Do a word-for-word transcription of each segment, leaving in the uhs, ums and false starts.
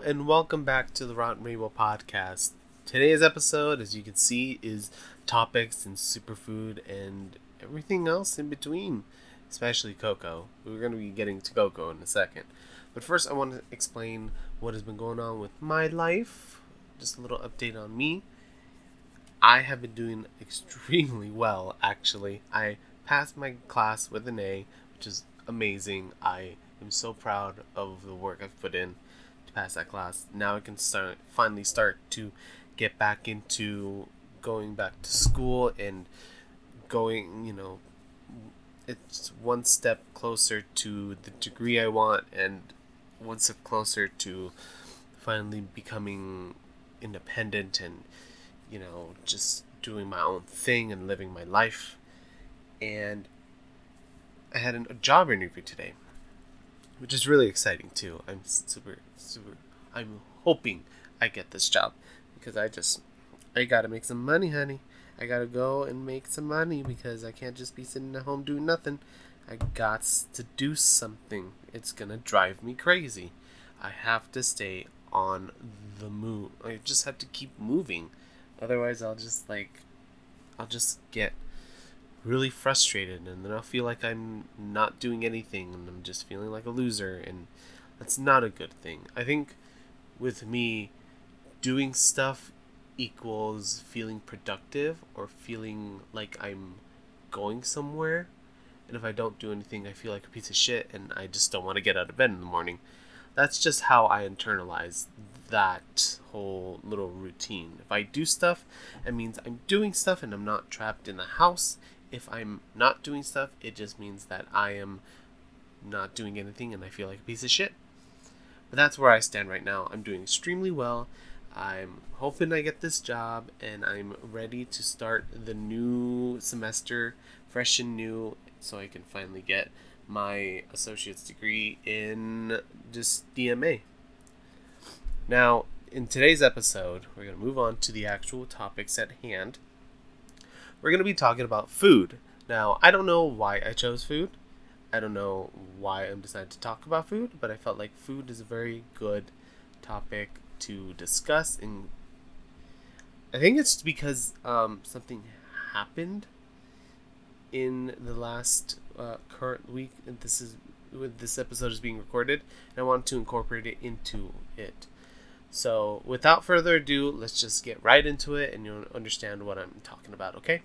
and welcome back to the Rotten Rainbow Podcast. Today's episode, as you can see, is topics and superfood and everything else in between, especially cocoa. We're going to be getting to cocoa in a second. But first, I want to explain what has been going on with my life. Just a little update on me. I have been doing extremely well, actually. I passed my class with an A, which is amazing. I am so proud of the work I've put in to pass that class. Now I can start finally start to get back into going back to school and going, you know, it's one step closer to the degree I want and one step closer to finally becoming independent and, you know, just doing my own thing and living my life. And I had a job interview today, which is really exciting too. I'm super, super, I'm hoping I get this job because I just, I gotta make some money, honey. I gotta go and make some money because I can't just be sitting at home doing nothing. I got to do something. It's gonna drive me crazy. I have to stay on the move. I just have to keep moving. Otherwise, I'll just like, I'll just get really frustrated and then I'll feel like I'm not doing anything and I'm just feeling like a loser, and that's not a good thing. I think with me, doing stuff equals feeling productive or feeling like I'm going somewhere, and if I don't do anything I feel like a piece of shit and I just don't want to get out of bed in the morning. That's just how I internalize that whole little routine. If I do stuff, it means I'm doing stuff and I'm not trapped in the house. If I'm not doing stuff, it just means that I am not doing anything and I feel like a piece of shit. But that's where I stand right now. I'm doing extremely well. I'm hoping I get this job and I'm ready to start the new semester fresh and new so I can finally get my associate's degree in just D M A. Now, in today's episode, we're going to move on to the actual topics at hand. We're going to be talking about food. Now, I don't know why I chose food. I don't know why I'm decided to talk about food, but I felt like food is a very good topic to discuss. And I think it's because um, something happened in the last uh, current week. And this is when this episode is being recorded, and I want to incorporate it into it. So, without further ado, let's just get right into it and you'll understand what I'm talking about, okay?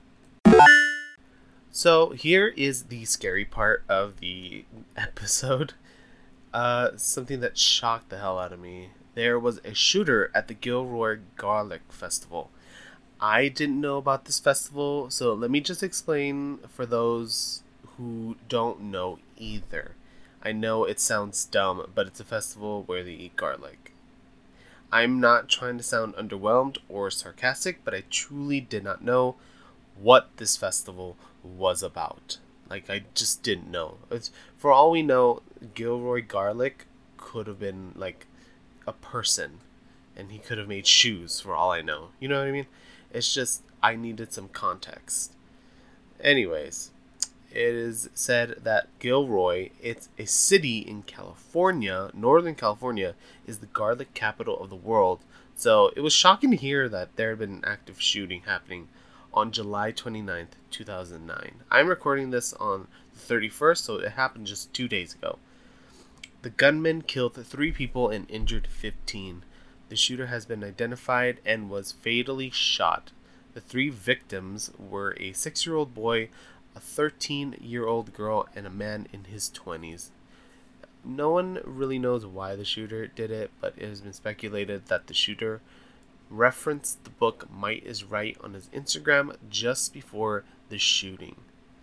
So, here is the scary part of the episode. Uh, something that shocked the hell out of me. There was a shooter at the Gilroy Garlic Festival. I didn't know about this festival, so let me just explain for those who don't know either. I know it sounds dumb, but it's a festival where they eat garlic. I'm not trying to sound underwhelmed or sarcastic, but I truly did not know what this festival was about. Like, I just didn't know. It's, for all we know, Gilroy Garlic could have been, like, a person. And he could have made shoes, for all I know. You know what I mean? It's just, I needed some context. Anyways, it is said that Gilroy, it's a city in California, Northern California, is the garlic capital of the world. So it was shocking to hear that there had been an active shooting happening on July twenty-ninth, two thousand nine. I'm recording this on the thirty-first, so it happened just two days ago. The gunman killed three people and injured fifteen. The shooter has been identified and was fatally shot. The three victims were a six-year-old boy, a thirteen-year-old girl, and a man in his twenties. No one really knows why the shooter did it, but it has been speculated that the shooter referenced the book Might is Right on his Instagram just before the shooting.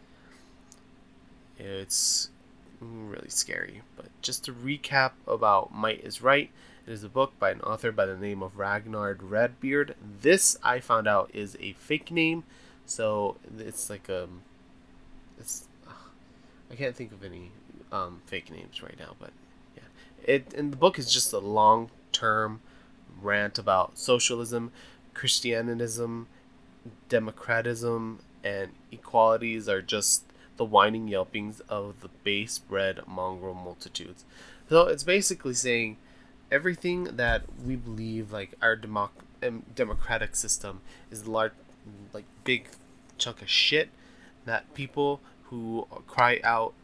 It's really scary, but just to recap about Might is Right, it is a book by an author by the name of Ragnar Redbeard. This, I found out, is a fake name, so it's like a It's, uh, I can't think of any um, fake names right now, but yeah. It and the book is just a long-term rant about socialism, Christianism, democratism, and equalities are just the whining yelpings of the base-bred mongrel multitudes. So it's basically saying everything that we believe, like our democ- um, democratic system, is a large, like big chunk of shit that people who cry out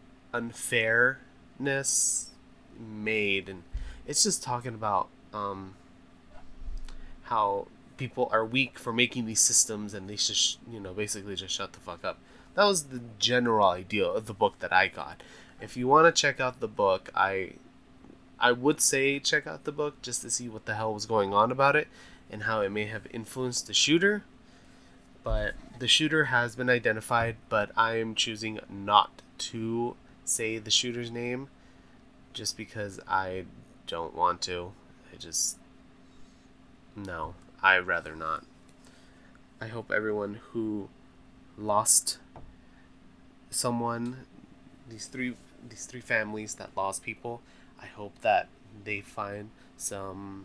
unfairness made. And it's just talking about um, how people are weak for making these systems, and they should, sh- you know, basically just shut the fuck up. That was the general idea of the book that I got. If you want to check out the book, I I would say check out the book just to see what the hell was going on about it and how it may have influenced the shooter. But the shooter has been identified, but I am choosing not to say the shooter's name just because I don't want to. I just... No, I'd rather not. I hope everyone who lost someone, these three these three families that lost people, I hope that they find some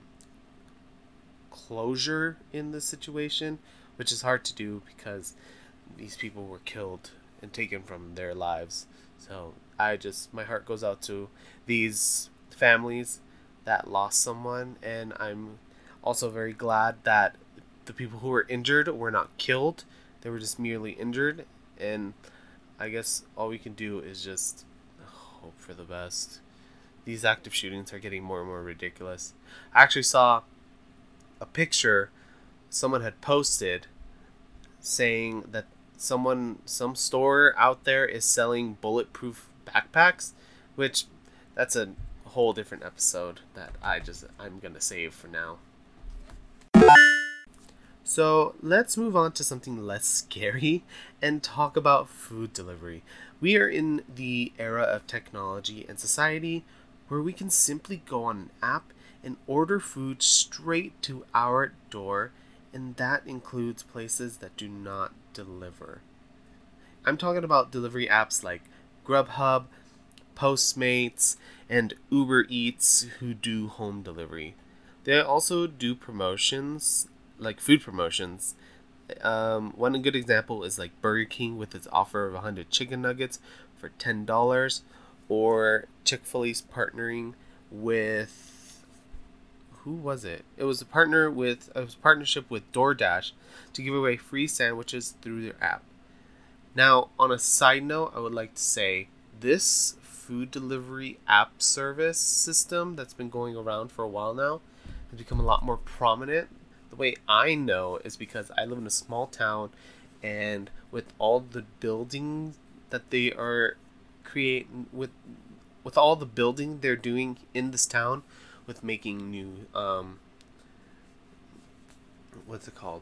closure in the situation, which is hard to do because these people were killed and taken from their lives. So I just, my heart goes out to these families that lost someone, and I'm also very glad that the people who were injured were not killed. They were just merely injured, and I guess all we can do is just hope for the best. These active shootings are getting more and more ridiculous. I actually saw a picture someone had posted saying that someone, some store out there is selling bulletproof backpacks, which that's a whole different episode that I just, I'm gonna save for now. So let's move on to something less scary and talk about food delivery. We are in the era of technology and society where we can simply go on an app and order food straight to our door, and that includes places that do not deliver. I'm talking about delivery apps like Grubhub, Postmates, and Uber Eats, who do home delivery. They also do promotions, like food promotions. Um, one good example is like Burger King with its offer of one hundred chicken nuggets for ten dollars, or Chick-fil-A's partnering with, who was it? It was a partner with it was a partnership with DoorDash to give away free sandwiches through their app. Now, on a side note, I would like to say this food delivery app service system that's been going around for a while now has become a lot more prominent. The way I know is because I live in a small town, and with all the buildings that they are creating, with with all the building they're doing in this town, with making new um what's it called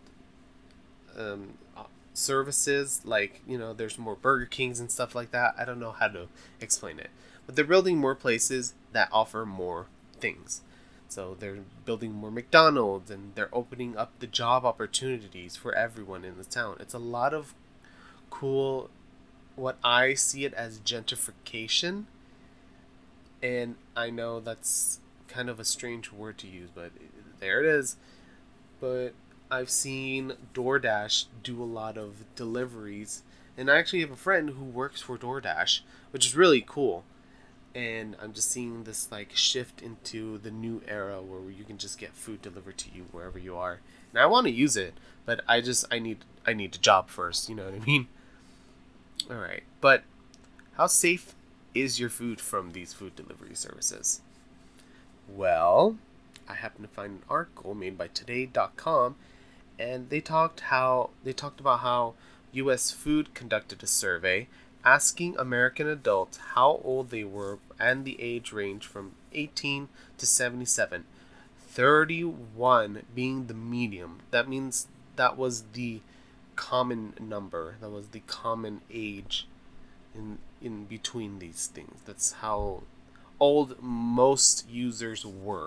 um services, like, you know, there's more Burger Kings and stuff like that. I don't know how to explain it, but they're building more places that offer more things. So they're building more McDonald's, and they're opening up the job opportunities for everyone in the town. It's a lot of cool, what I see it as gentrification. And I know that's kind of a strange word to use, but there it is. But I've seen DoorDash do a lot of deliveries, and I actually have a friend who works for DoorDash, which is really cool. And I'm just seeing this like shift into the new era where you can just get food delivered to you wherever you are. And I want to use it, but I just I need I need a job first, you know what I mean? All right. But how safe is your food from these food delivery services? Well, I happened to find an article made by today dot com, and they talked how they talked about how U S Food conducted a survey asking American adults how old they were and the age range from eighteen to seventy-seven, thirty-one being the medium. That means that was the common number. That was the common age in in between these things. That's how old most users were.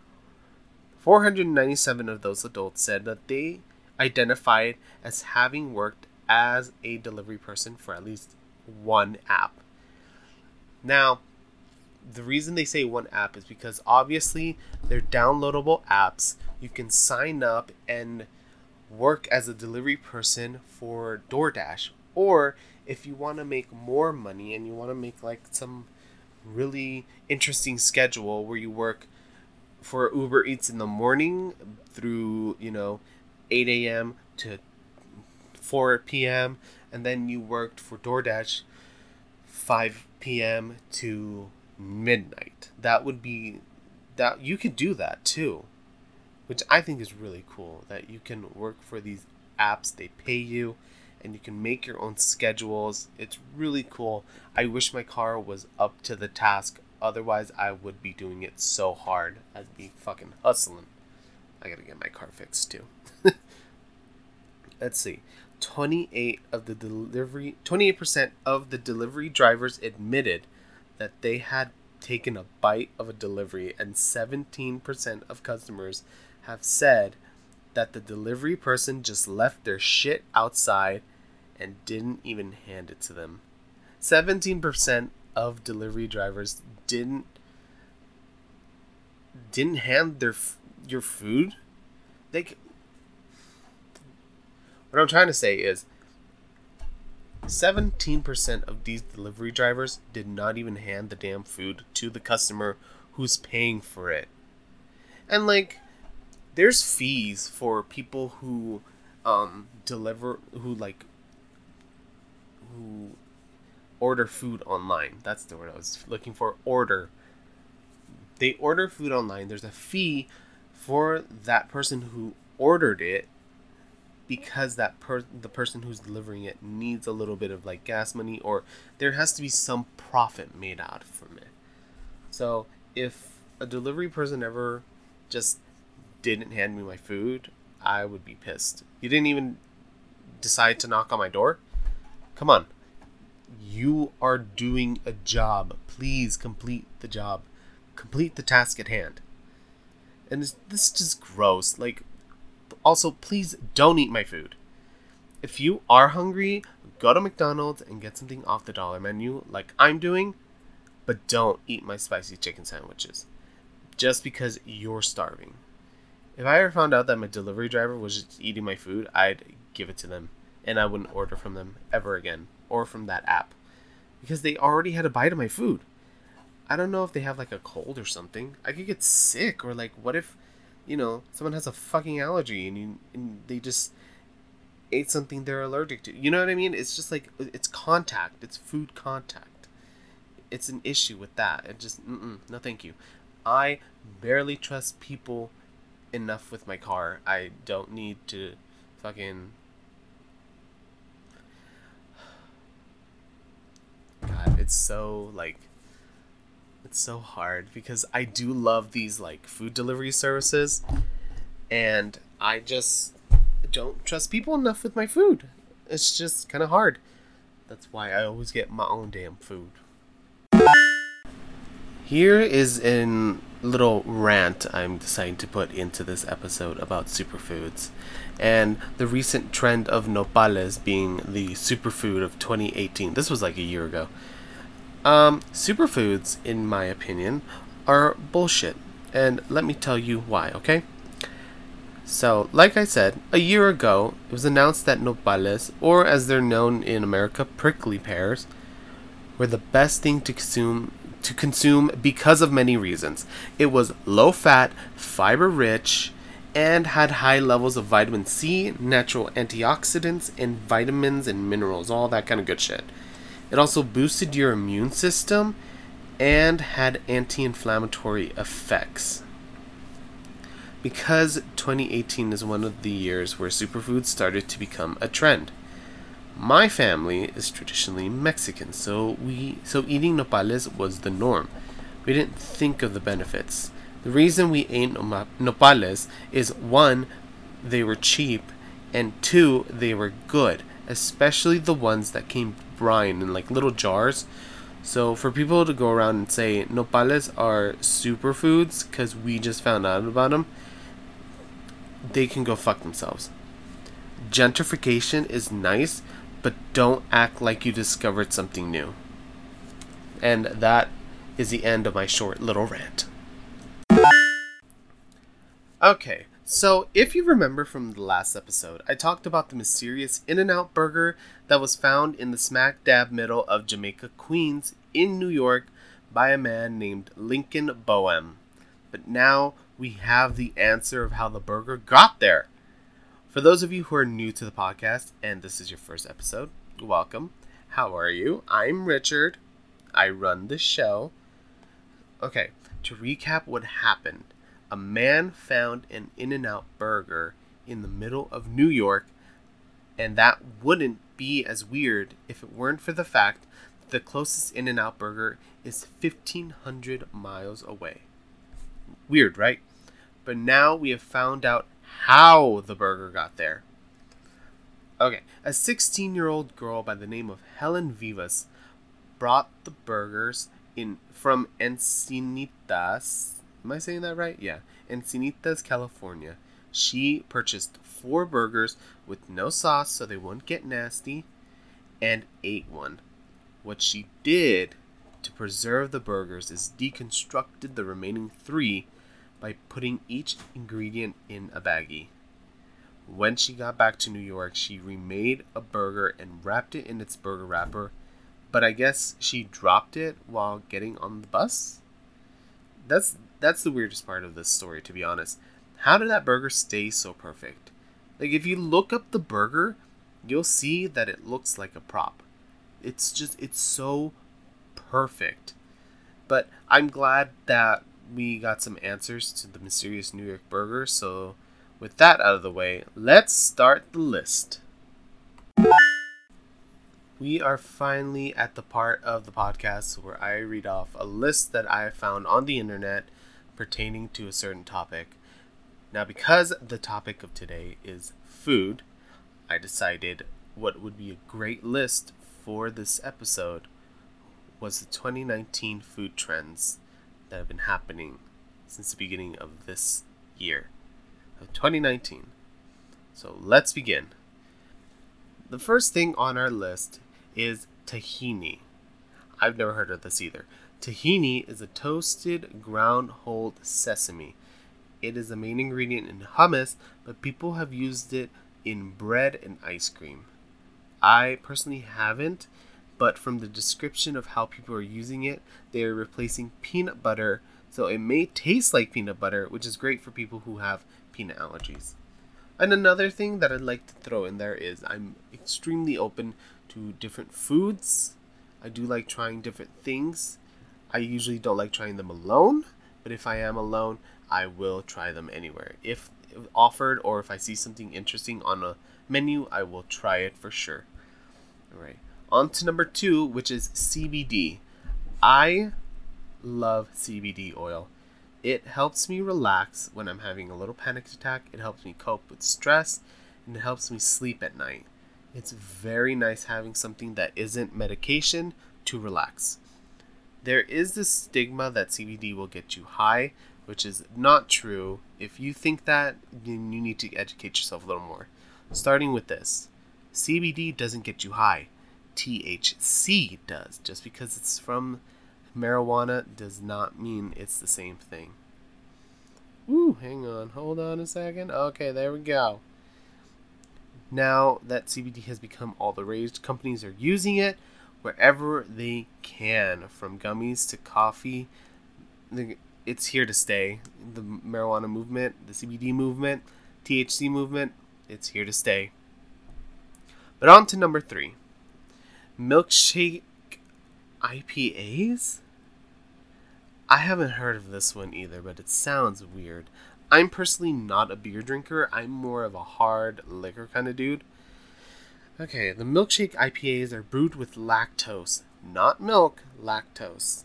four hundred ninety-seven of those adults said that they identified as having worked as a delivery person for at least one app. Now, the reason they say one app is because obviously they're downloadable apps. You can sign up and work as a delivery person for DoorDash. Or if you want to make more money and you want to make like some really interesting schedule where you work for Uber Eats in the morning through, you know, eight a.m. to four p.m. and then you worked for DoorDash five p.m. to midnight. That would be that you could do that too, which I think is really cool, that you can work for these apps, they pay you, and you can make your own schedules. It's really cool. I wish my car was up to the task. Otherwise, I would be doing it so hard. I'd be fucking hustling. I gotta get my car fixed too. Let's see. twenty-eight of the delivery, twenty-eight percent of the delivery drivers admitted that they had taken a bite of a delivery, and seventeen percent of customers have said that the delivery person just left their shit outside and didn't even hand it to them. seventeen percent of delivery drivers didn't didn't hand their your food. They What I'm trying to say is seventeen percent of these delivery drivers did not even hand the damn food to the customer who's paying for it. And like, there's fees for people who um deliver who like who order food online. That's the word I was looking for. Order. They order food online. There's a fee for that person who ordered it, because that per the person who's delivering it needs a little bit of like gas money, or there has to be some profit made out from it. So if a delivery person ever just didn't hand me my food, I would be pissed. You didn't even decide to knock on my door? Come on. You are doing a job. Please complete the job. Complete the task at hand. And this, this is just gross. Like, also, please don't eat my food. If you are hungry, go to McDonald's and get something off the dollar menu like I'm doing, but don't eat my spicy chicken sandwiches just because you're starving. If I ever found out that my delivery driver was just eating my food, I'd give it to them, and I wouldn't order from them ever again, or from that app, because they already had a bite of my food. I don't know if they have like a cold or something. I could get sick, or like, what if, you know, someone has a fucking allergy and, you, and they just ate something they're allergic to. You know what I mean? It's just like, it's contact. It's food contact. It's an issue with that. It just, mm-mm, no thank you. I barely trust people enough with my car. I don't need to fucking... God, it's so, like... It's so hard because I do love these like food delivery services, and I just don't trust people enough with my food. It's just kind of hard. That's why I always get my own damn food. Here is a little rant I'm deciding to put into this episode about superfoods, and the recent trend of nopales being the superfood of twenty eighteen. This was like a year ago. Um, superfoods, in my opinion, are bullshit. And let me tell you why, okay? So, like I said, a year ago, it was announced that nopales, or as they're known in America, prickly pears, were the best thing to consume to consume because of many reasons. It was low fat, fiber rich, and had high levels of vitamin C, natural antioxidants, and vitamins and minerals, all that kind of good shit. It also boosted your immune system and had anti-inflammatory effects. Because twenty eighteen is one of the years where superfoods started to become a trend. My family is traditionally Mexican, so we so eating nopales was the norm. We didn't think of the benefits. The reason we ate nopales is, one, they were cheap, and two, they were good, especially the ones that came brine in like little jars. So for people to go around and say nopales are superfoods because we just found out about them, they can go fuck themselves. Gentrification is nice, but don't act like you discovered something new. And that is the end of my short little rant. Okay, so if you remember from the last episode, I talked about the mysterious In-N-Out burger that was found in the smack dab middle of Jamaica, Queens, in New York by a man named Lincoln Boehm. But now we have the answer of how the burger got there. For those of you who are new to the podcast, and this is your first episode, welcome. How are you? I'm Richard. I run the show. Okay, to recap what happened. A man found an In-N-Out burger in the middle of New York, and that wouldn't be as weird if it weren't for the fact that the closest In-N-Out burger is fifteen hundred miles away. Weird, right? But now we have found out how the burger got there. Okay, a sixteen-year-old girl by the name of Helen Vivas brought the burgers in from Encinitas. Am I saying that right? Yeah, Encinitas, California. She purchased four burgers with no sauce so they wouldn't get nasty and ate one. What she did to preserve the burgers is deconstructed the remaining three by putting each ingredient in a baggie. When she got back to New York, she remade a burger and wrapped it in its burger wrapper, but I guess she dropped it while getting on the bus? That's that's the weirdest part of this story, to be honest. How did that burger stay so perfect? Like, if you look up the burger, you'll see that it looks like a prop. It's just, it's so perfect. But I'm glad that we got some answers to the mysterious New York burger, so with that out of the way, let's start the list. We are finally at the part of the podcast where I read off a list that I found on the internet pertaining to a certain topic. Now, because the topic of today is food, I decided what would be a great list for this episode was the twenty nineteen food trends that have been happening since the beginning of this year, of twenty nineteen. So let's begin. The first thing on our list is tahini. I've never heard of this either. Tahini is a toasted ground whole sesame. It is the main ingredient in hummus, but people have used it in bread and ice cream. I personally haven't, but from the description of how people are using it, they are replacing peanut butter, so it may taste like peanut butter, which is great for people who have peanut allergies. And another thing that I'd like to throw in there is I'm extremely open to different foods. I do like trying different things. I usually don't like trying them alone, but if I am alone, I will try them anywhere. If offered or if I see something interesting on a menu, I will try it for sure. All right. On to number two, which is C B D. I love C B D oil. It helps me relax when I'm having a little panic attack. It helps me cope with stress, and it helps me sleep at night. It's very nice having something that isn't medication to relax. There is this stigma that C B D will get you high, which is not true. If you think that, then you need to educate yourself a little more. Starting with this, C B D doesn't get you high. T H C does. Just because it's from marijuana does not mean it's the same thing. Ooh, hang on. Hold on a second. Okay, there we go. Now that C B D has become all the rage, companies are using it wherever they can, from gummies to coffee. It's here to stay. The marijuana movement, the C B D movement, T H C movement, it's here to stay. But on to number three. Milkshake I P As? I haven't heard of this one either, but it sounds weird. I'm personally not a beer drinker. I'm more of a hard liquor kind of dude. Okay, the milkshake I P As are brewed with lactose. Not milk, lactose.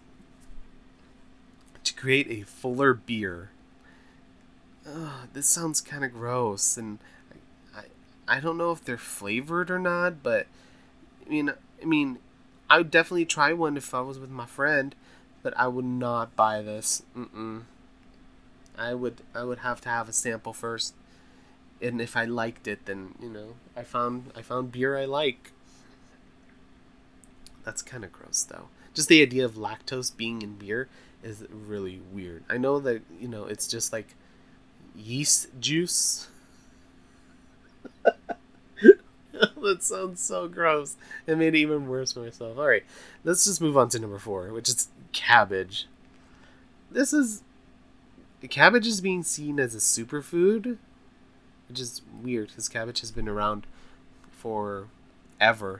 To create a fuller beer. Ugh, this sounds kind of gross, and I, I I don't know if they're flavored or not, but I mean, I mean, I would definitely try one if I was with my friend, but I would not buy this. Mm-mm. I would I would have to have a sample first, and if I liked it, then you know I found I found beer I like. That's kind of gross though. Just the idea of lactose being in beer is really weird. I know that you know it's just like yeast juice. That sounds so gross. It made it even worse for myself. All right, let's just move on to number four, which is cabbage. This is cabbage is being seen as a superfood, which is weird because cabbage has been around for ever.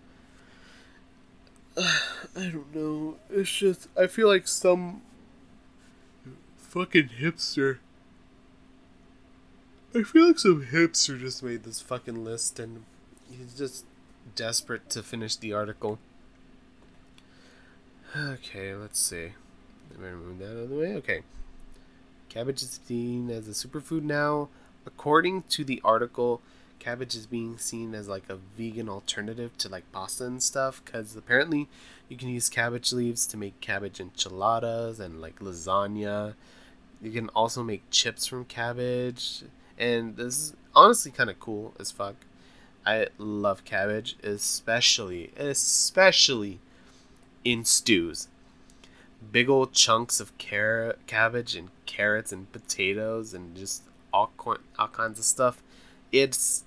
I don't know. It's just, I feel like some fucking hipster. I feel like some hipster just made this fucking list and he's just desperate to finish the article. Okay, let's see. I'm gonna move that out of the way. Okay. Cabbage is seen as a superfood now. According to the article, cabbage is being seen as like a vegan alternative to like pasta and stuff, because apparently you can use cabbage leaves to make cabbage enchiladas and like lasagna. You can also make chips from cabbage, and this is honestly kind of cool as fuck. I love cabbage, especially especially in stews. Big old chunks of carrot, cabbage and carrots and potatoes and just all all kinds of stuff. It's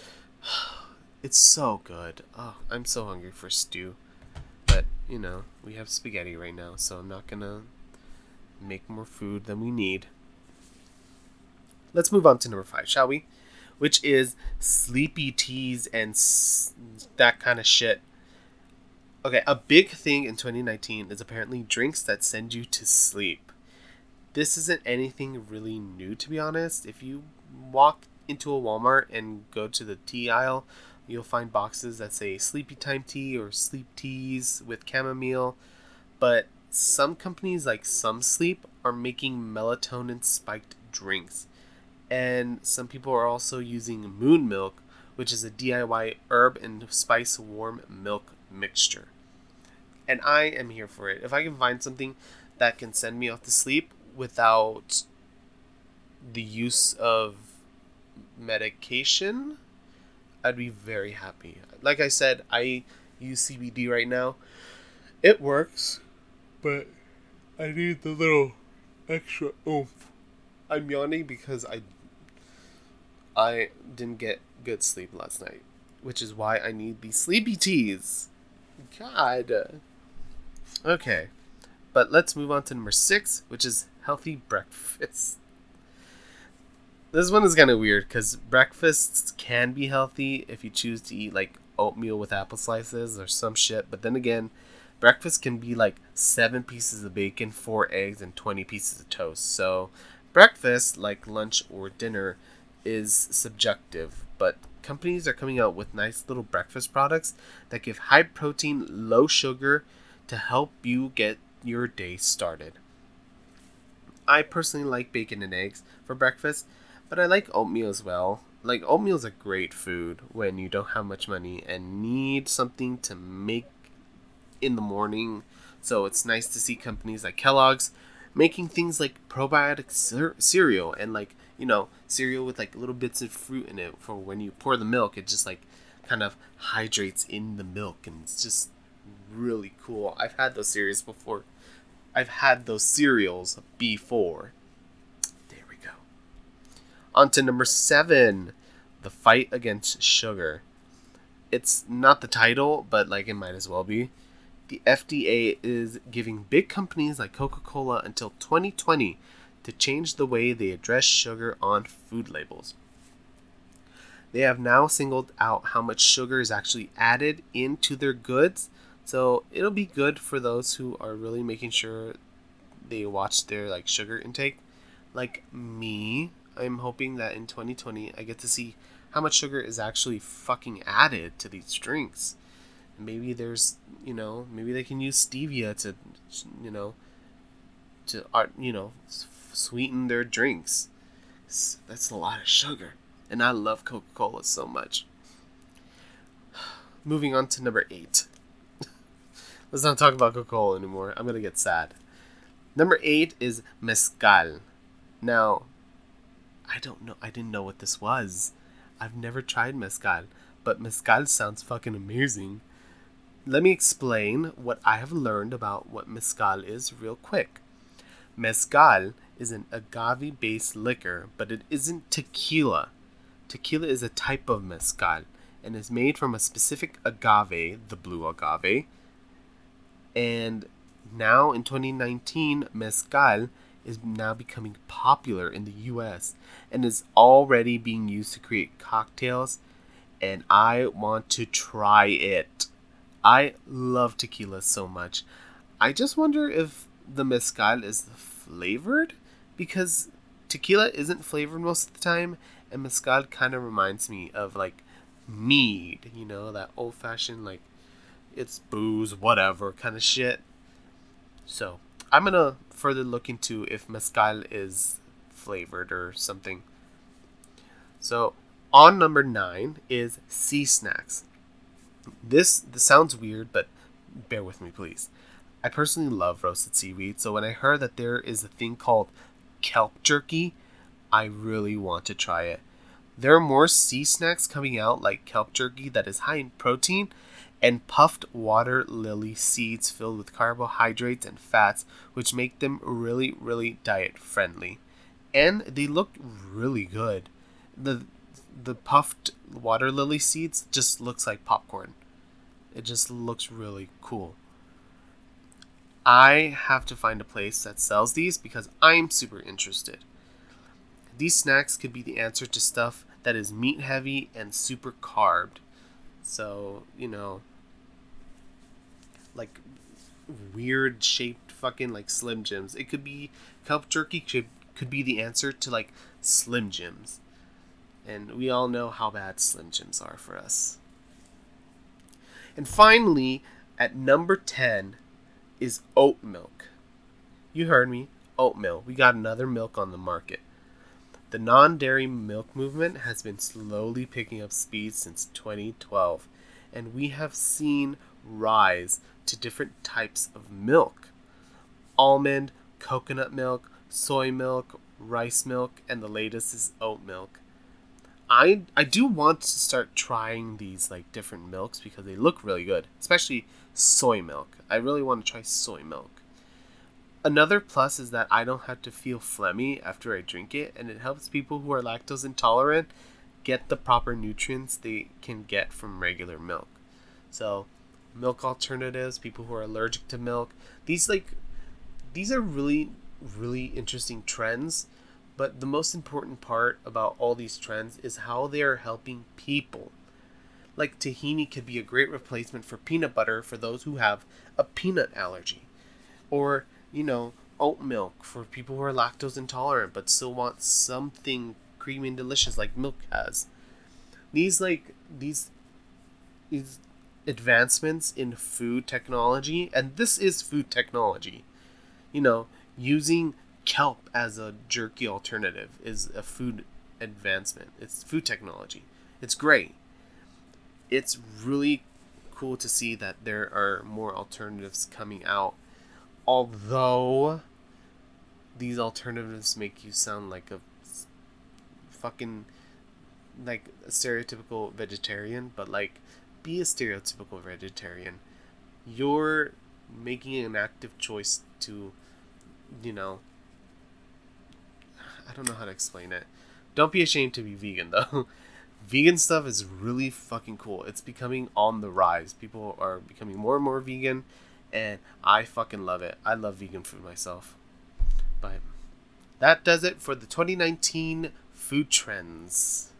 it's so good. Oh, I'm so hungry for stew. But, you know, we have spaghetti right now, so I'm not gonna make more food than we need. Let's move on to number five, shall we? Which is sleepy teas and s- that kind of shit. Okay, a big thing in twenty nineteen is apparently drinks that send you to sleep. This isn't anything really new, to be honest. If you walk into a Walmart and go to the tea aisle, you'll find boxes that say sleepy time tea or sleep teas with chamomile. But some companies like Some Sleep are making melatonin spiked drinks. And some people are also using Moon Milk, which is a D I Y herb and spice warm milk mixture. And I am here for it. If I can find something that can send me off to sleep without the use of medication, I'd be very happy. Like I said, I use C B D right now. It works, but I need the little extra oomph. I'm yawning because I I didn't get good sleep last night, which is why I need these sleepy teas. God. Okay, but let's move on to number six, which is healthy breakfast. This one is kind of weird because breakfasts can be healthy if you choose to eat like oatmeal with apple slices or some shit. But then again, breakfast can be like seven pieces of bacon, four eggs, and twenty pieces of toast. So breakfast, like lunch or dinner, is subjective. But companies are coming out with nice little breakfast products that give high protein, low sugar to help you get your day started. I personally like bacon and eggs for breakfast, but I like oatmeal as well. Like, oatmeal is a great food when you don't have much money and need something to make in the morning. So it's nice to see companies like Kellogg's making things like probiotic cer- cereal and like, you know, cereal with like little bits of fruit in it for when you pour the milk. It just like kind of hydrates in the milk, and it's just really cool. I've had those cereals before. I've had those cereals before. There we go. On to number seven, the fight against sugar. It's not the title, but like it might as well be. The F D A is giving big companies like Coca-Cola until twenty twenty to change the way they address sugar on food labels. They have now singled out how much sugar is actually added into their goods, so it'll be good for those who are really making sure they watch their like sugar intake. Like me, I'm hoping that in twenty twenty I get to see how much sugar is actually fucking added to these drinks. Maybe there's, you know, maybe they can use stevia to, you know, to art, you know, sweeten their drinks. That's a lot of sugar, and I love Coca-Cola so much. Moving on to number eight. Let's not talk about Coca-Cola anymore. I'm gonna get sad. Number eight is mezcal. Now, I don't know. I didn't know what this was. I've never tried mezcal, but mezcal sounds fucking amazing. Let me explain what I have learned about what mezcal is real quick. Mezcal is an agave-based liquor, but it isn't tequila. Tequila is a type of mezcal and is made from a specific agave, the blue agave. And now in twenty nineteen, mezcal is now becoming popular in the U S and is already being used to create cocktails, and I want to try it. I love tequila so much. I just wonder if the mezcal is flavored, because tequila isn't flavored most of the time, and mezcal kind of reminds me of like mead, you know, that old fashioned, like, it's booze, whatever kind of shit. So I'm gonna further look into if mezcal is flavored or something. So on number nine is sea snacks. This this sounds weird, but bear with me, please. I personally love roasted seaweed, so when I heard that there is a thing called kelp jerky, I really want to try it. There are more sea snacks coming out, like kelp jerky that is high in protein, and puffed water lily seeds filled with carbohydrates and fats, which make them really, really diet friendly. And they look really good. The the puffed water lily seeds just looks like popcorn. It just looks really cool. I have to find a place that sells these because I'm super interested. These snacks could be the answer to stuff that is meat heavy and super carbed. So, you know, like weird shaped fucking like Slim Jims. It could be, kelp jerky could, could be the answer to like Slim Jims. And we all know how bad Slim Jims are for us. And finally, at number ten is oat milk. You heard me, oat milk. We got another milk on the market. The non-dairy milk movement has been slowly picking up speed since twenty twelve, and we have seen rise to different types of milk. Almond, coconut milk, soy milk, rice milk, and the latest is oat milk. I I do want to start trying these like different milks because they look really good, especially soy milk. I really want to try soy milk. Another plus is that I don't have to feel phlegmy after I drink it, and it helps people who are lactose intolerant get the proper nutrients they can get from regular milk. So, milk alternatives, people who are allergic to milk, these like these are really really interesting trends, but the most important part about all these trends is how they are helping people. Like tahini could be a great replacement for peanut butter for those who have a peanut allergy. Or, you know, oat milk for people who are lactose intolerant but still want something creamy and delicious like milk has. These like these these advancements in food technology, and this is food technology. You know, using kelp as a jerky alternative is a food advancement. It's food technology. It's great. It's really cool to see that there are more alternatives coming out. Although these alternatives make you sound like a fucking like a stereotypical vegetarian, but like be a stereotypical vegetarian. You're making an active choice to, you know, I don't know how to explain it. Don't be ashamed to be vegan though. Vegan stuff is really fucking cool. It's becoming on the rise. People are becoming more and more vegan, and I fucking love it. I love vegan food myself. But that does it for the twenty nineteen food trends.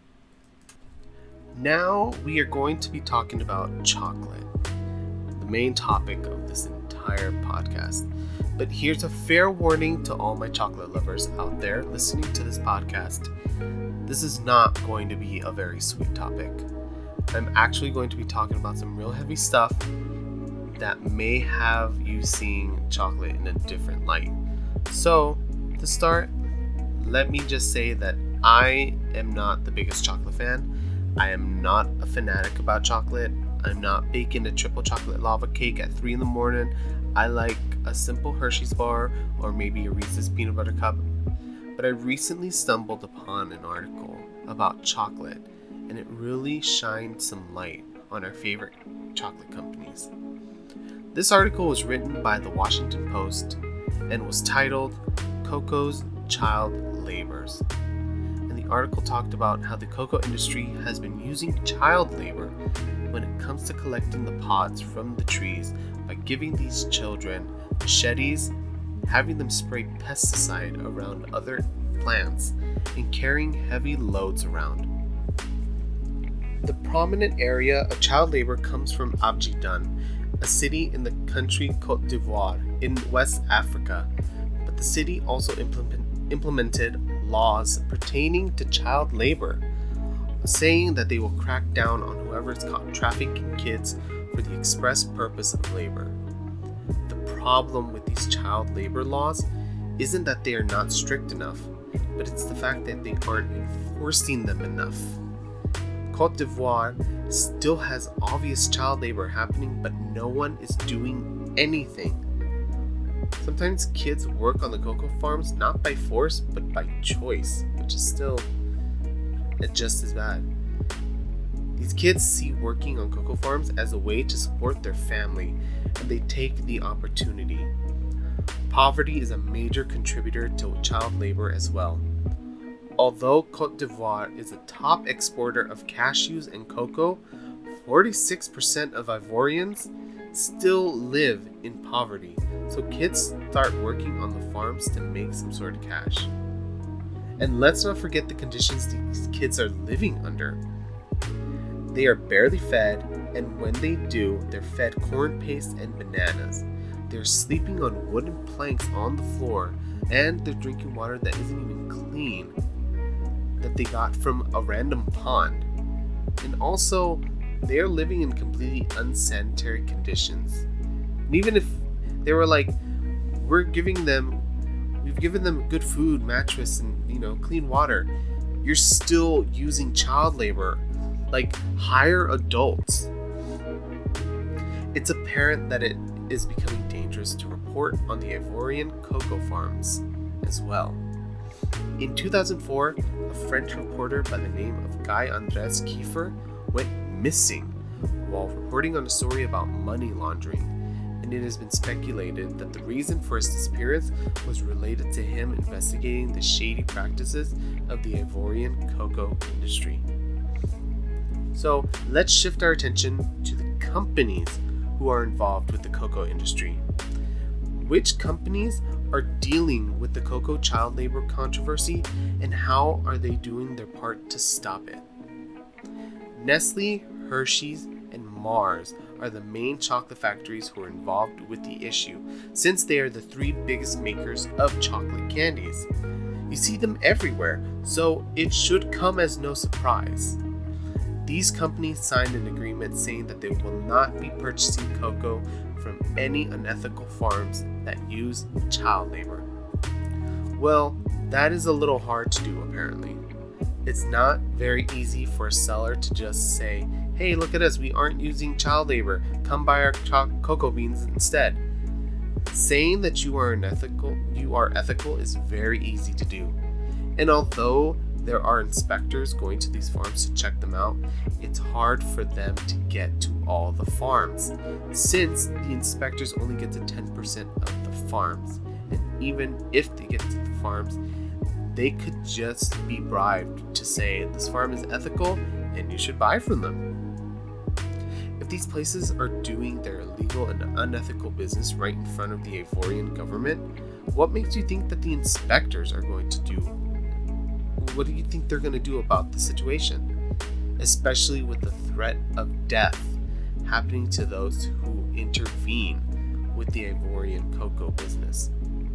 Now we are going to be talking about chocolate, the main topic of this entire podcast. But here's a fair warning to all my chocolate lovers out there listening to this podcast. This is not going to be a very sweet topic. I'm actually going to be talking about some real heavy stuff that may have you seeing chocolate in a different light. So, to start, let me just say that I am not the biggest chocolate fan. I am not a fanatic about chocolate. I'm not baking a triple chocolate lava cake at three in the morning. I like a simple Hershey's bar or maybe a Reese's peanut butter cup. But I recently stumbled upon an article about chocolate, and it really shined some light on our favorite chocolate companies. This article was written by the Washington Post and was titled Cocoa's Child Labors. And the article talked about how the cocoa industry has been using child labor when it comes to collecting the pods from the trees by giving these children machetes, having them spray pesticide around other plants, and carrying heavy loads around. The prominent area of child labor comes from Abidjan, a city in the country Côte d'Ivoire in West Africa, but the city also implement, implemented laws pertaining to child labor, saying that they will crack down on whoever is caught trafficking kids for the express purpose of labor. The problem with these child labor laws isn't that they are not strict enough, but it's the fact that they aren't enforcing them enough. Côte d'Ivoire still has obvious child labor happening, but no one is doing anything. Sometimes kids work on the cocoa farms not by force, but by choice, which is still just as bad. These kids see working on cocoa farms as a way to support their family, and they take the opportunity. Poverty is a major contributor to child labor as well. Although Côte d'Ivoire is a top exporter of cashews and cocoa, forty-six percent of Ivorians still live in poverty, so kids start working on the farms to make some sort of cash. And let's not forget the conditions these kids are living under. They are barely fed, and when they do, they're fed corn paste and bananas. They're sleeping on wooden planks on the floor, and they're drinking water that isn't even clean, that they got from a random pond. And also, they are living in completely unsanitary conditions. And even if they were like, we're giving them, we've given them good food, mattress, and, you know, clean water, you're still using child labor. Like, hire adults. It's apparent that it is becoming dangerous to report on the Ivorian cocoa farms as well. In two thousand four, a French reporter by the name of Guy Andrés Kiefer went missing while reporting on a story about money laundering, and it has been speculated that the reason for his disappearance was related to him investigating the shady practices of the Ivorian cocoa industry. So let's shift our attention to the companies who are involved with the cocoa industry. Which companies are dealing with the cocoa child labor controversy, and how are they doing their part to stop it? Nestle, Hershey's, and Mars are the main chocolate factories who are involved with the issue, since they are the three biggest makers of chocolate candies. You see them everywhere, so it should come as no surprise. These companies signed an agreement saying that they will not be purchasing cocoa from any unethical farms that use child labor. Well, that is a little hard to do apparently. It's not very easy for a seller to just say, hey, look at us, we aren't using child labor, come buy our cho- cocoa beans instead. Saying that you are unethical, you are ethical is very easy to do. And although there are inspectors going to these farms to check them out, it's hard for them to get to all the farms, since the inspectors only get to ten percent of the farms. And even if they get to the farms, they could just be bribed to say this farm is ethical and you should buy from them. If these places are doing their illegal and unethical business right in front of the Ivorian government, what makes you think that the inspectors are going to do? What do you think they're going to do about the situation? Especially with the threat of death happening to those who intervene with the Ivorian cocoa business.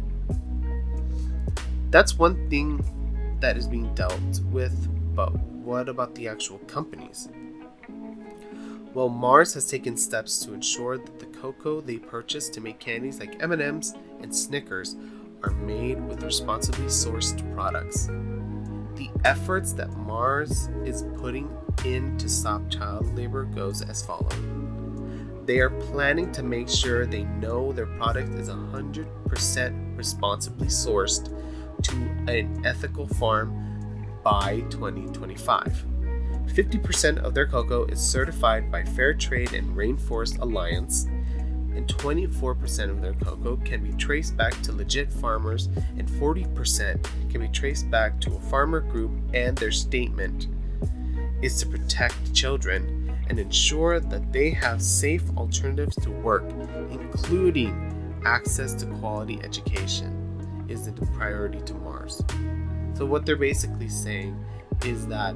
That's one thing that is being dealt with, but what about the actual companies? Well, Mars has taken steps to ensure that the cocoa they purchase to make candies like M and M's and Snickers are made with responsibly sourced products. The efforts that Mars is putting in to stop child labor goes as follows. They are planning to make sure they know their product is one hundred percent responsibly sourced to an ethical farm by twenty twenty-five. fifty percent of their cocoa is certified by Fair Trade and Rainforest Alliance, and twenty-four percent of their cocoa can be traced back to legit farmers, and forty percent can be traced back to a farmer group, and their statement is to protect children and ensure that they have safe alternatives to work, including access to quality education isn't a priority to Mars. So what they're basically saying is that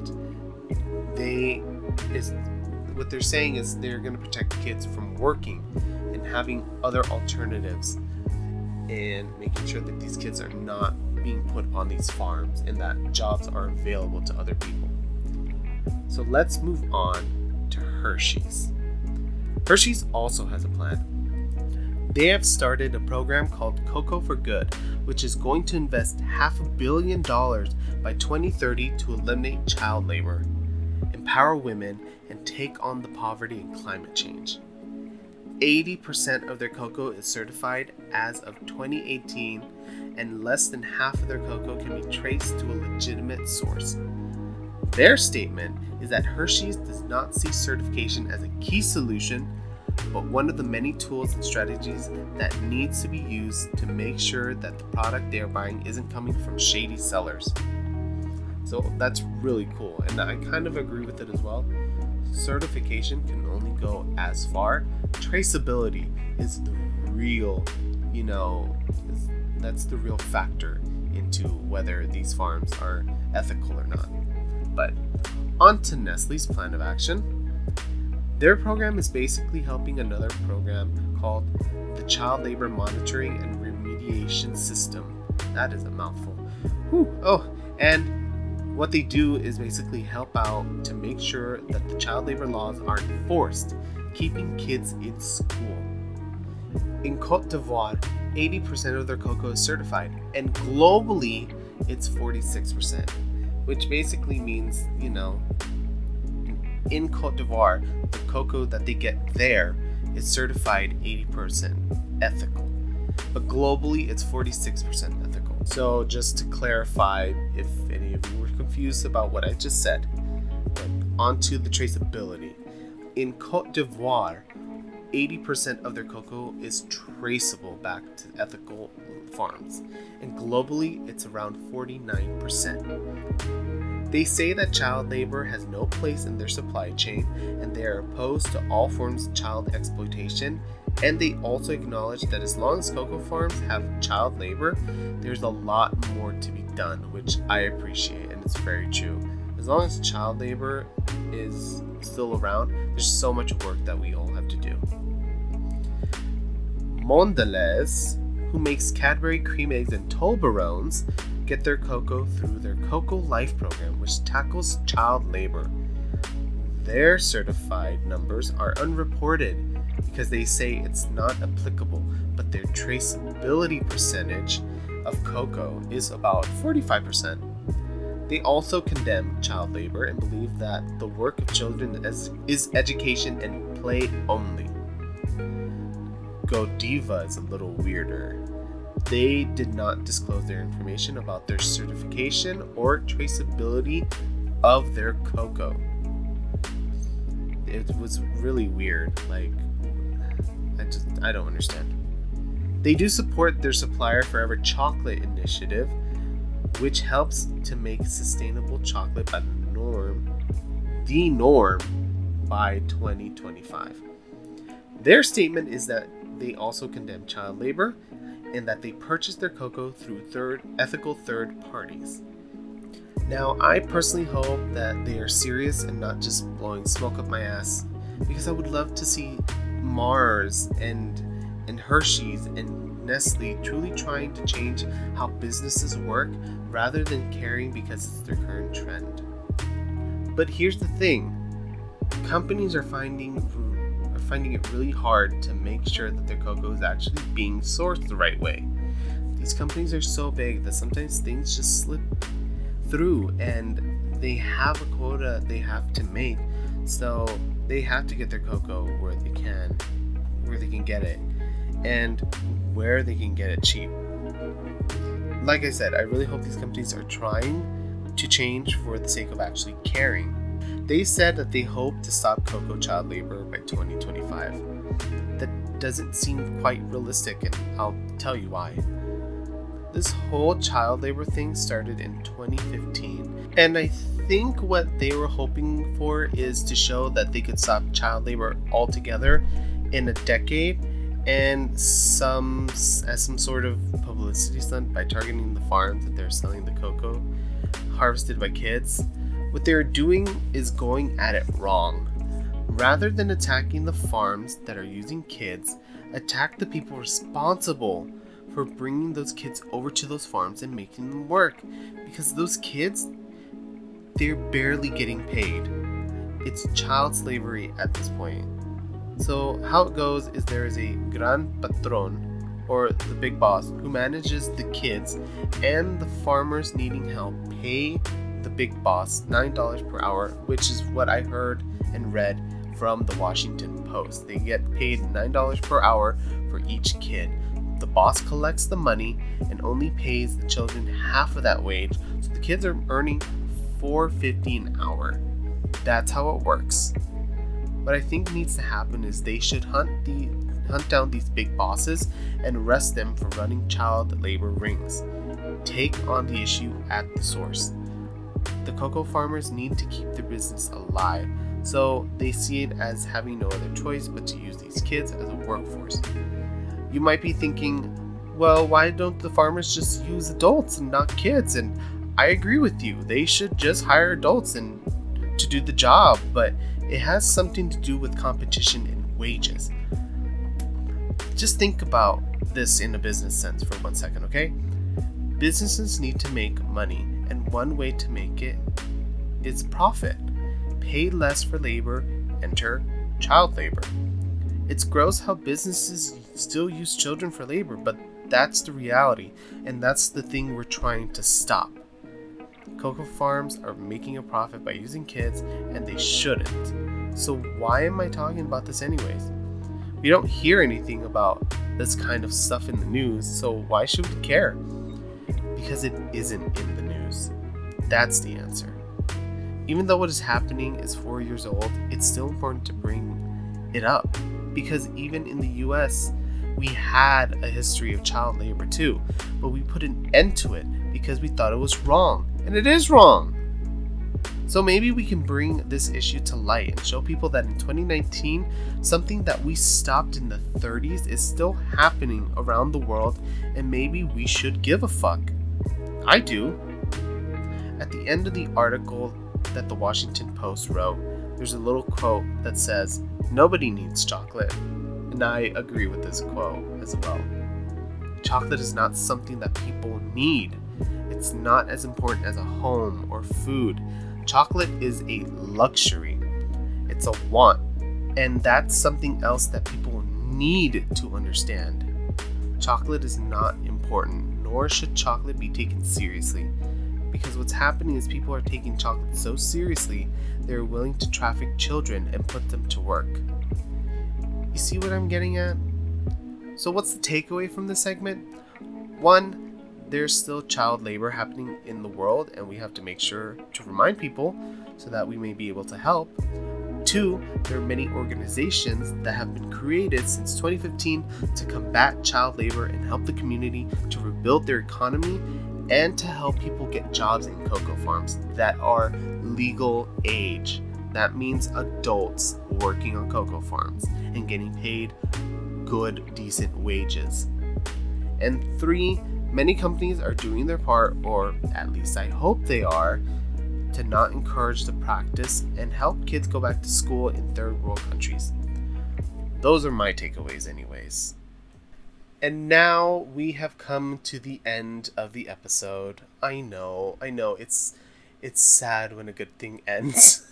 they is what they're saying is they're going to protect kids from working and having other alternatives, and making sure that these kids are not being put on these farms and that jobs are available to other people. So let's move on to Hershey's. Hershey's also has a plan. They have started a program called Cocoa for Good, which is going to invest half a billion dollars by twenty thirty to eliminate child labor, empower women, and take on the poverty and climate change. eighty percent of their cocoa is certified as of twenty eighteen, and less than half of their cocoa can be traced to a legitimate source. Their statement is that Hershey's does not see certification as a key solution, but one of the many tools and strategies that needs to be used to make sure that the product they are buying isn't coming from shady sellers. So that's really cool, and I kind of agree with it as well. Certification can only go as far. Traceability is the real, you know, is, that's the real factor into whether these farms are ethical or not. But on to Nestle's plan of action. Their program is basically helping another program called the Child Labor Monitoring and Remediation System. That is a mouthful. Whew. Oh, and what they do is basically help out to make sure that the child labor laws are enforced, keeping kids in school. In Côte d'Ivoire, eighty percent of their cocoa is certified, and globally, it's forty-six percent, which basically means, you know, in Côte d'Ivoire, the cocoa that they get there is certified eighty percent ethical, but globally it's forty-six percent ethical. So just to clarify, if any of you were confused about what I just said, onto the traceability. In Côte d'Ivoire, eighty percent of their cocoa is traceable back to ethical farms, and globally it's around forty-nine percent. They say that child labor has no place in their supply chain, and they are opposed to all forms of child exploitation, and they also acknowledge that as long as cocoa farms have child labor, there's a lot more to be done, which I appreciate, and it's very true. As long as child labor is still around, there's so much work that we all have to do. Mondelez, who makes Cadbury cream eggs and Toblerones, get their cocoa through their Cocoa Life program, which tackles child labor. Their certified numbers are unreported because they say it's not applicable, but their traceability percentage of cocoa is about forty-five percent. They also condemn child labor and believe that the work of children is, is education and play only. Godiva is a little weirder. They did not disclose their information about their certification or traceability of their cocoa. It was really weird. Like, I just, I don't understand. They do support their Supplier Forever Chocolate initiative, which helps to make sustainable chocolate by the norm, the norm by twenty twenty-five. Their statement is that they also condemn child labor and that they purchase their cocoa through third ethical third parties. Now, I personally hope that they are serious and not just blowing smoke up my ass, because I would love to see Mars and and Hershey's and Nestle truly trying to change how businesses work rather than caring because it's their current trend. But here's the thing. Companies are finding are finding it really hard to make sure that their cocoa is actually being sourced the right way. These companies are so big that sometimes things just slip through, and they have a quota they have to make, so they have to get their cocoa where they can, where they can get it, and where they can get it cheap. Like I said, I really hope these companies are trying to change for the sake of actually caring. They said that they hope to stop cocoa child labor by twenty twenty-five. That doesn't seem quite realistic, and I'll tell you why. This whole child labor thing started in twenty fifteen, and I think what they were hoping for is to show that they could stop child labor altogether in a decade, and some as some sort of publicity stunt by targeting the farms that they're selling the cocoa harvested by kids. What they're doing is going at it wrong. Rather than attacking the farms that are using kids, attack the people responsible for bringing those kids over to those farms and making them work, because those kids, they're barely getting paid. It's child slavery at this point. So how it goes is there is a gran patron, or the big boss, who manages the kids, and the farmers needing help pay the big boss nine dollars per hour, which is what I heard and read from the Washington Post. They get paid nine dollars per hour for each kid. The boss collects the money and only pays the children half of that wage, so the kids are earning four dollars and fifty cents an hour. That's how it works. What I think needs to happen is they should hunt the hunt down these big bosses and arrest them for running child labor rings. Take on the issue at the source. The cocoa farmers need to keep their business alive, so they see it as having no other choice but to use these kids as a workforce. You might be thinking, well, why don't the farmers just use adults and not kids? And I agree with you. They should just hire adults and to do the job, but it has something to do with competition and wages. Just think about this in a business sense for one second, okay? Businesses need to make money, and one way to make it is profit. Pay less for labor, enter child labor. It's gross how businesses still use children for labor, but that's the reality, and that's the thing we're trying to stop. Cocoa farms are making a profit by using kids, and they shouldn't. So why am I talking about this anyways? We don't hear anything about this kind of stuff in the news, so why should we care? Because it isn't in the news. That's the answer. Even though what is happening is four years old, it's still important to bring it up. Because even in the U S, we had a history of child labor too, but we put an end to it because we thought it was wrong. And it is wrong. So maybe we can bring this issue to light and show people that in twenty nineteen, something that we stopped in the thirties is still happening around the world, and maybe we should give a fuck. I do. At the end of the article that the Washington Post wrote, there's a little quote that says, "Nobody needs chocolate." And I agree with this quote as well. Chocolate is not something that people need. It's not as important as a home or food. Chocolate is a luxury. It's a want. And that's something else that people need to understand. Chocolate is not important, nor should chocolate be taken seriously. Because what's happening is people are taking chocolate so seriously, they're willing to traffic children and put them to work. You see what I'm getting at? So what's the takeaway from this segment? One, there's still child labor happening in the world, and we have to make sure to remind people so that we may be able to help. Two, there are many organizations that have been created since twenty fifteen to combat child labor and help the community to rebuild their economy and to help people get jobs in cocoa farms that are legal age. That means adults working on cocoa farms and getting paid good, decent wages. And three, many companies are doing their part, or at least I hope they are, to not encourage the practice and help kids go back to school in third world countries. Those are my takeaways anyways. And now we have come to the end of the episode. I know, I know, it's it's sad when a good thing ends.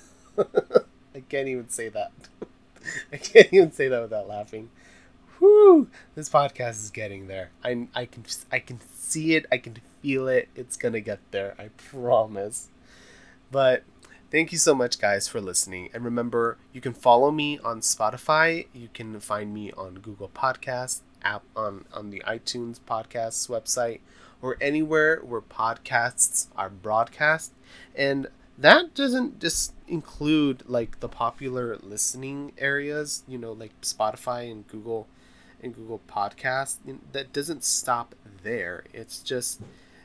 I can't even say that. I can't even say that without laughing. Whew, this podcast is getting there. I, I can I can see it. I can feel it. It's gonna get there. I promise. But thank you so much, guys, for listening. And remember, you can follow me on Spotify. You can find me on Google Podcasts, app on on the iTunes Podcasts website, or anywhere where podcasts are broadcast. And that doesn't just include like the popular listening areas, you know, like Spotify and Google and Google Podcasts. That doesn't stop there. It's just,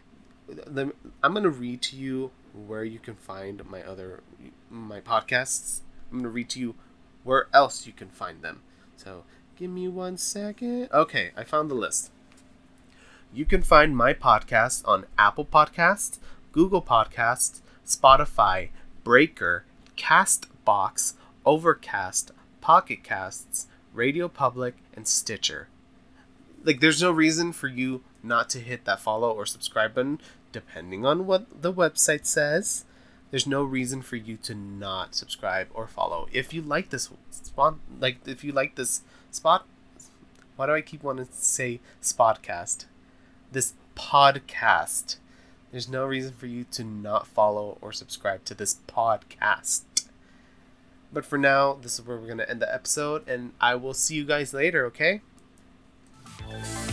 I'm going to read to you where you can find my other, my podcasts. I'm going to read to you where else you can find them. So Give me one second. Okay, I found the list. You can find my podcast on Apple Podcasts, Google Podcasts, Spotify, Breaker, Castbox, Overcast, Pocket Casts, Radio Public, and Stitcher. Like, there's no reason for you not to hit that follow or subscribe button, depending on what the website says. There's no reason for you to not subscribe or follow. If you like this spot, like if you like this spot, why do I keep wanting to say spotcast? This podcast. There's no reason for you to not follow or subscribe to this podcast. But for now, this is where we're going to end the episode, and I will see you guys later, okay?